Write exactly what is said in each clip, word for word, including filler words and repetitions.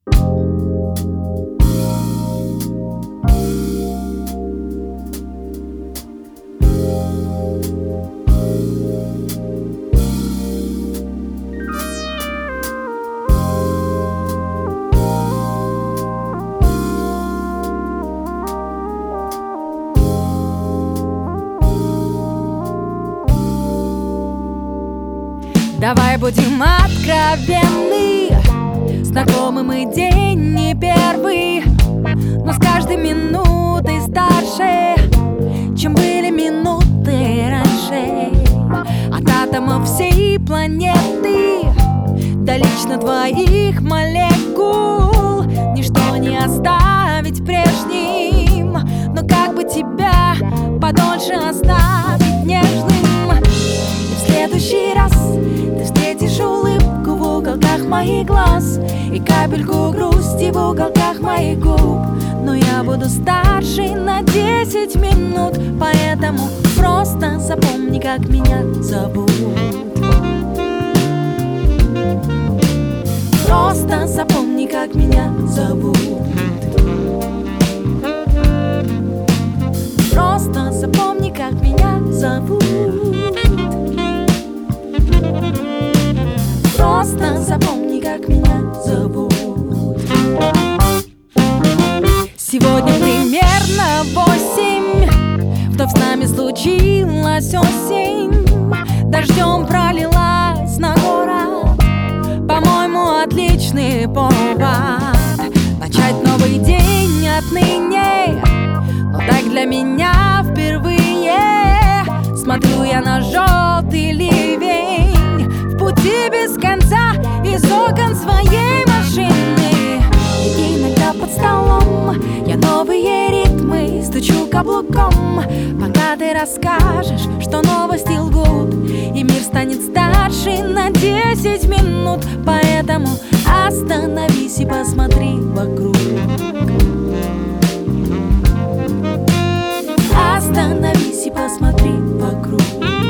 Давай будем откровенны, знакомы мы день не первый, но с каждой минутой старше, чем были минуты раньше. От атомов всей планеты до лично твоих молекул ничто не оставить прежним, но как бы тебя подольше оставить нежным. И в следующий раз ты встретишь улыбку в уголках моих глаз и капельку грусти в уголках моих губ. Но я буду старше на десять минут, поэтому просто запомни, как меня зовут. Просто запомни, как меня зовут. Просто запомни, как меня зовут. Просто запомни, как меня зовут. Сегодня примерно восемь, вновь с нами случилась осень. Дождем пролилась на город, по-моему, отличный повод начать новый день отныне. Но так для меня впервые смотрю я на желтый ливень в пути без конца из окон своей машины. И иногда под столом я новые ритмы стучу каблуком, пока ты расскажешь, что новости лгут, и мир станет старше на десять минут. Поэтому остановись и посмотри вокруг. Остановись и посмотри вокруг.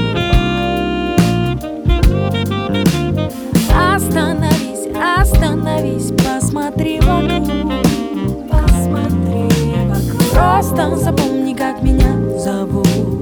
Остановись, остановись, посмотри вокруг. Посмотри вокруг. Просто запомни, как меня зовут.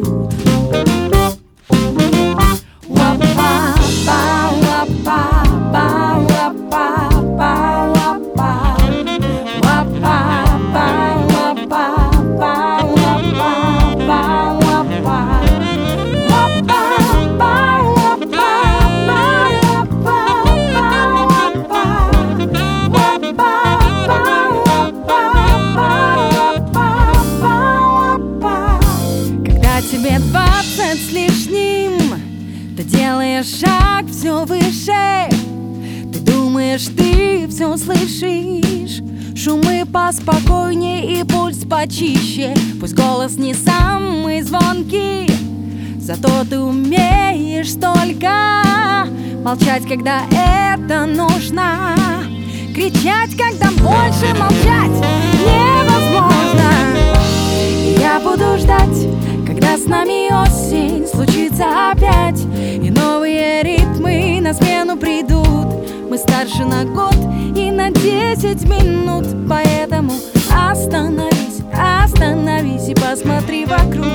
Тебе двадцать с лишним, ты делаешь шаг все выше. Ты думаешь, ты все слышишь, шумы поспокойнее и пульс почище. Пусть голос не самый звонкий, зато ты умеешь столько молчать, когда это нужно, кричать, когда больше молчать невозможно. И я буду ждать, когда с нами осень случится опять, и новые ритмы на смену придут. Мы старше на год и на десять минут, поэтому остановись, остановись и посмотри вокруг.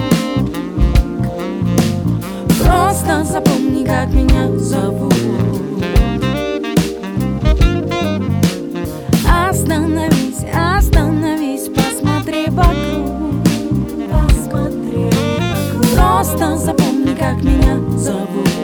Просто запомни, как меня зовут. Остановись, остановись, посмотри вокруг. Просто запомни, как меня зовут.